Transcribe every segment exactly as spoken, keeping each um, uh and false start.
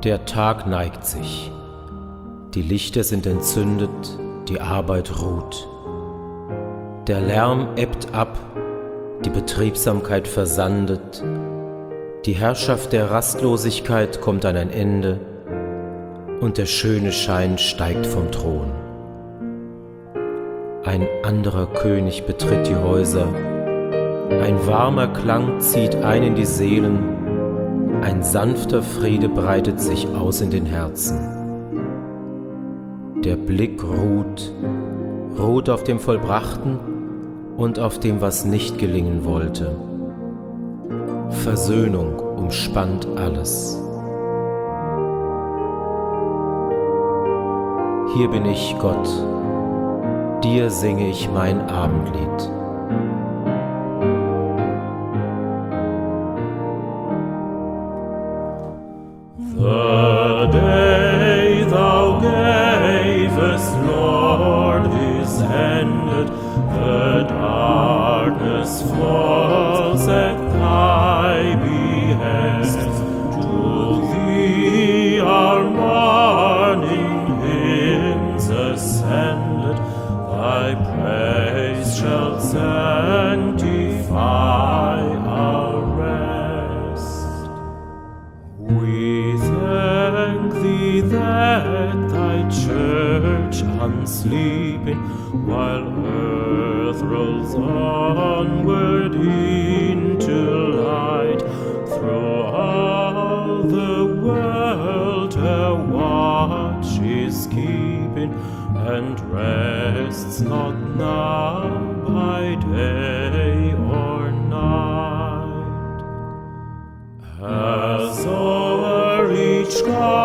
Der Tag neigt sich, die Lichter sind entzündet, die Arbeit ruht. Der Lärm ebbt ab, die Betriebsamkeit versandet, die Herrschaft der Rastlosigkeit kommt an ein Ende und der schöne Schein steigt vom Thron. Ein anderer König betritt die Häuser, ein warmer Klang zieht ein in die Seelen, ein sanfter Friede breitet sich aus in den Herzen. Der Blick ruht, ruht auf dem Vollbrachten und auf dem, was nicht gelingen wollte. Versöhnung umspannt alles. Hier bin ich, Gott, dir singe ich mein Abendlied. The day thou gavest, Lord, is ended. The darkness falls at thy behest. To thee our morning hymns ascended. Thy praise shall sanctify our rest. We thank thee that thy church unsleeping, while earth rolls onward into light, through all the world her watch is keeping, and rests not now by day or night. As o'er each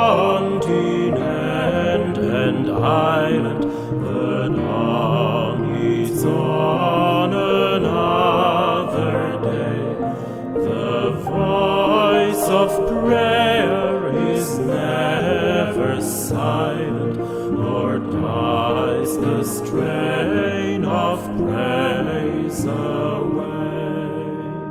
continent and island the dawn is on another day, the voice of prayer is never silent, nor dies the strain of praise away.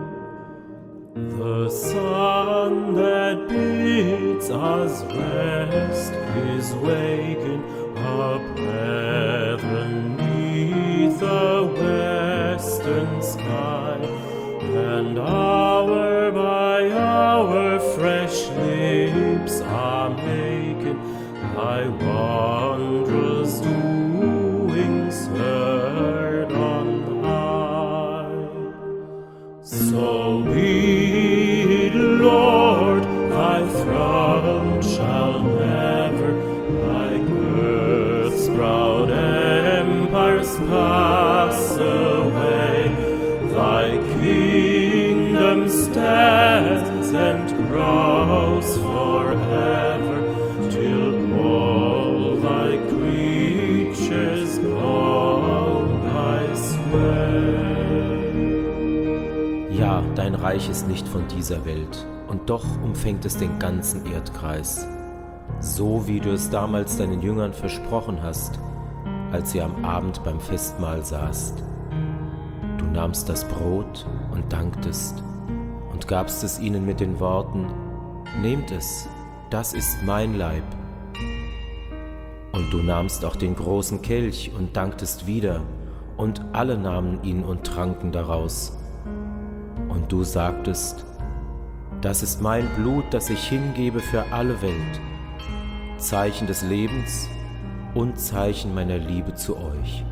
The sun that bids us rest is waking our brethren neath the western sky, and hour by hour fresh lips are making thy wondrous doings heard on high. So be it, Lord, thy throne shall never, like earth's proud empires, pass away. Thy kingdom stands and grows forever, till all thy creatures go thy way. Ja, dein Reich ist nicht von dieser Welt, und doch umfängt es den ganzen Erdkreis, so wie du es damals deinen Jüngern versprochen hast, als ihr am Abend beim Festmahl saßt. Du nahmst das Brot und danktest und gabst es ihnen mit den Worten: Nehmt es, das ist mein Leib. Und du nahmst auch den großen Kelch und danktest wieder, und alle nahmen ihn und tranken daraus. Und du sagtest: Das ist mein Blut, das ich hingebe für alle Welt, Zeichen des Lebens und Zeichen meiner Liebe zu euch.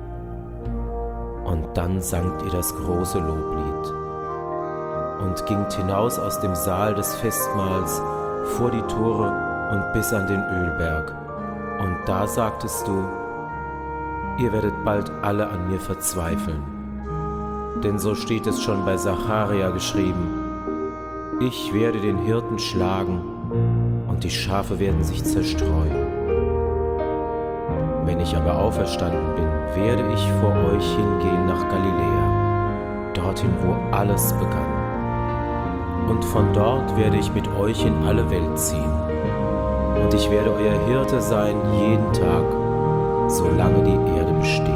Und dann sangt ihr das große Loblied und gingt hinaus aus dem Saal des Festmahls vor die Tore und bis an den Ölberg. Und da sagtest du: Ihr werdet bald alle an mir verzweifeln. Denn so steht es schon bei Zacharia geschrieben: Ich werde den Hirten schlagen und die Schafe werden sich zerstreuen. Wenn ich aber auferstanden bin, werde ich vor euch hingehen nach Galiläa, dorthin, wo alles begann. Und von dort werde ich mit euch in alle Welt ziehen. Und ich werde euer Hirte sein jeden Tag, solange die Erde besteht.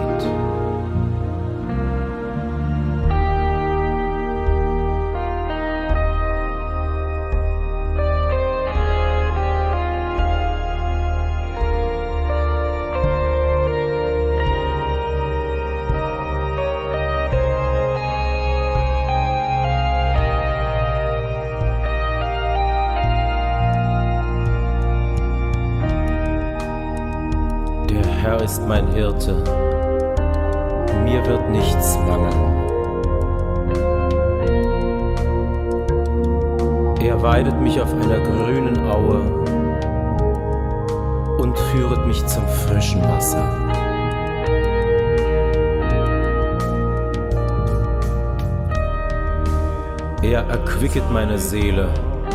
Herr ist mein Hirte, mir wird nichts mangeln. Er weidet mich auf einer grünen Aue und führet mich zum frischen Wasser. Er erquicket meine Seele.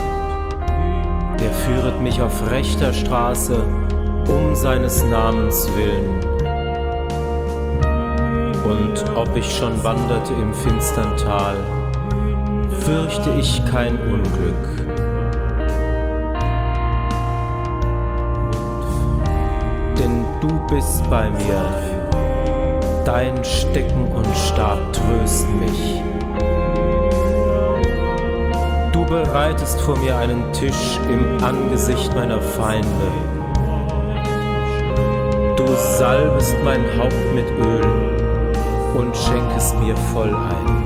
Er führet mich auf rechter Straße um seines Namens willen. Und ob ich schon wanderte im finstern Tal, fürchte ich kein Unglück. Denn du bist bei mir, dein Stecken und Stab trösten mich. Du bereitest vor mir einen Tisch im Angesicht meiner Feinde. Du salbest mein Haupt mit Öl und schenkest mir voll ein.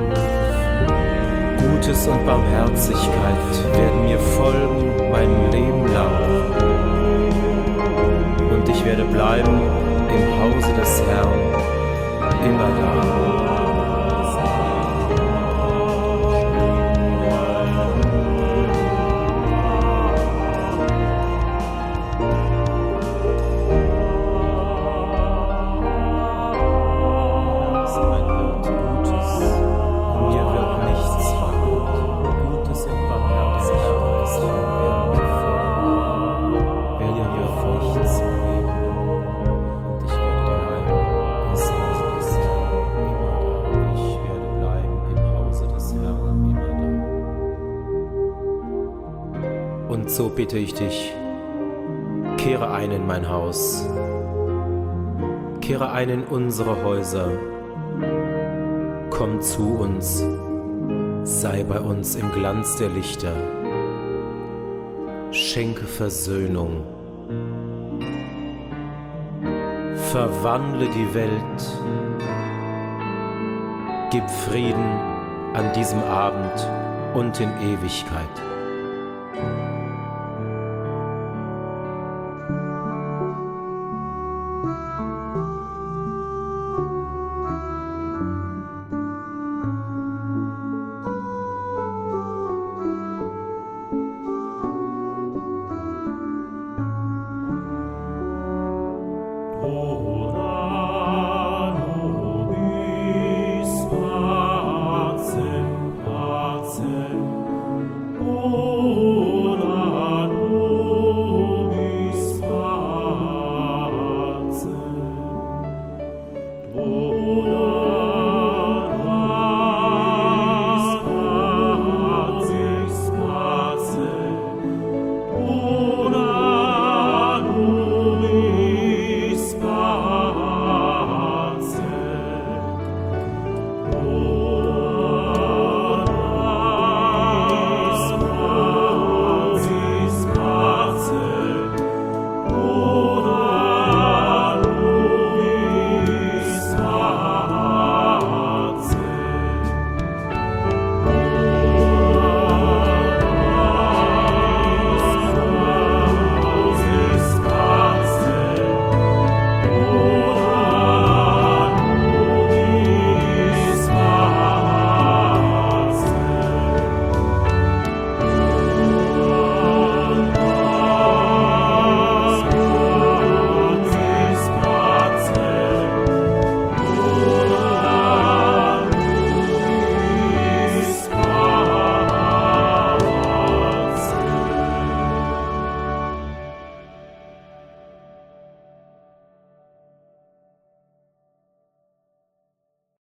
Gutes und Barmherzigkeit werden mir folgen mein Leben lang. Und ich werde bleiben im Hause des Herrn immer da. Und so bitte ich dich, kehre ein in mein Haus, kehre ein in unsere Häuser, komm zu uns, sei bei uns im Glanz der Lichter, schenke Versöhnung, verwandle die Welt, gib Frieden an diesem Abend und in Ewigkeit.